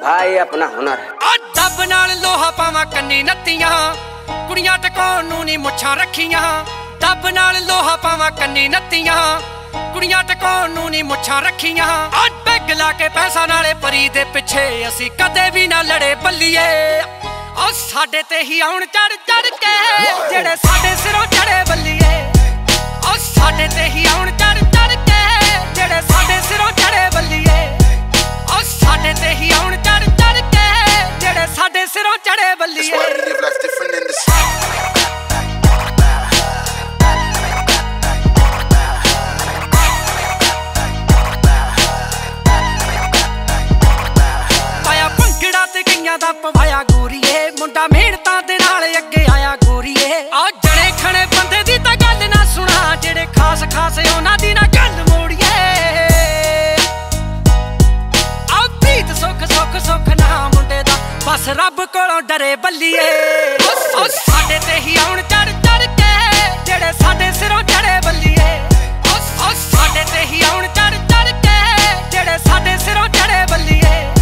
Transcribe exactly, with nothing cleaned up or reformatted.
दिखाए अपना हुनर। डब नाल लोहा पावा कन्नी नत्तियां, कुड़ियां टकाउण नूं नी मुच्छां रखियां। डब नाल लोहा पावा कन्नी नत्तियां, कुड़ियां टकाउण नूं नी मुच्छां रखियां। पैग ला के पैसा नाले परी दे पिछे असीं कदे भी ना लड़े बल्लीए। ओ साडे ते ही आउण चढ़ चढ़ के जेड़े साडे सिरों चढ़े बल्लीए। ओ साडे ते ही आउण चढ़ चढ़ के जेड़े साडे सिरों चढ़े बल्लीए। ओ साडे ते ही आउण चढ़ चढ़ के जेड़े साडे सिरों चढ़े बल्लीए। पाया भंगड़ा ते गईयां दा पवाया गोरीए, मुंडा मेहनतां दे नाल अगे आया गोरीए। आ जणे खणे बंदे दी तां गल ना सुना, जेड़े खास खास उन्हां दी ना गल मोड़िए। आ प्रीत सुख सुख सुख ना मुंडे दा, बस रब कोलों डरे बल्लीए। ओ साडे ते ही आउण चढ़ चढ़ के जेड़े साडे सिरों चढ़े बल्लीए। ओ साडे ते ही आउण चढ़ चढ़ के जेड़े साडे सिरों चढ़े बल्लीए।